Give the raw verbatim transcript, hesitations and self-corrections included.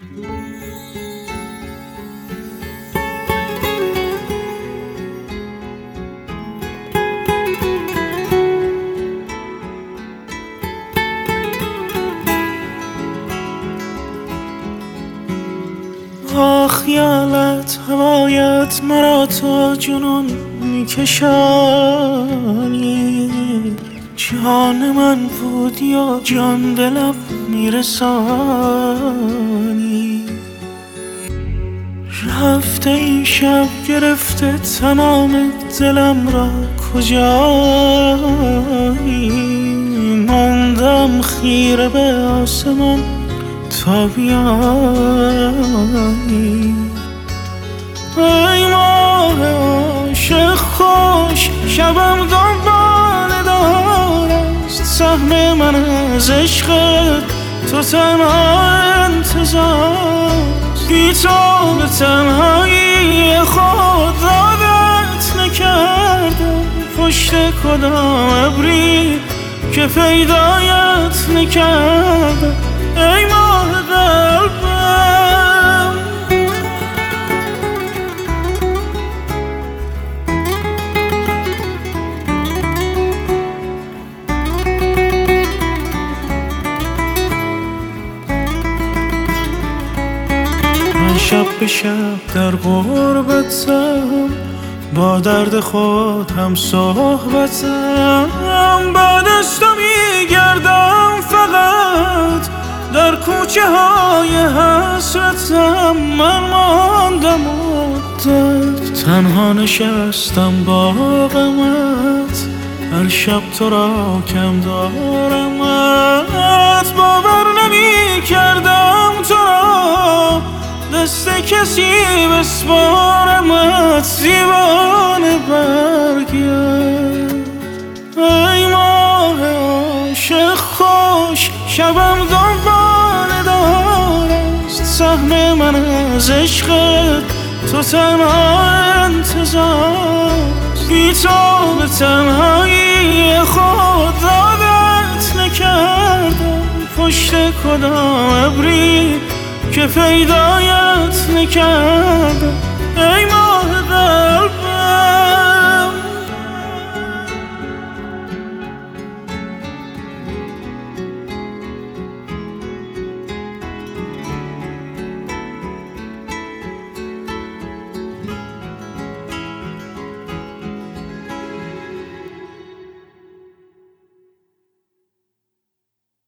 خیالت هوایت مرا تا جنون میکشانی، جان من بود یا جان به لب میرسانی. رفته این شب گرفته تمام دلم را کجایی، ماندم خیره به آسمان تا بیایی. ای ماه عاشق خوش شبم دنبال دار است، سهم من از عشقت تو تنها انتظار. بی تو به تنهایی خود عادت نکردم، پشت کدام ابری که پیدایت نکردم. ای ماه قلبم من شب به شب در غربتم، با درد خود هم صحبتم. بعد از تو میگردم فقط در کوچه های حسرتم. من ماندم مدت تنها نشستم با غمت، هر شب تو را کم دارمت. باور نمی کردم تو را دست کسی بسپارمت، دیوانه برگرد. ای ماه عاشق خوش شبم دنبال دار است، سهم من از عشقت تو تنها انتظار. بی تو به تنهایی خود عادت نکردم، پشت کدام ابری که پیدایت نکردم. ای ماه قلب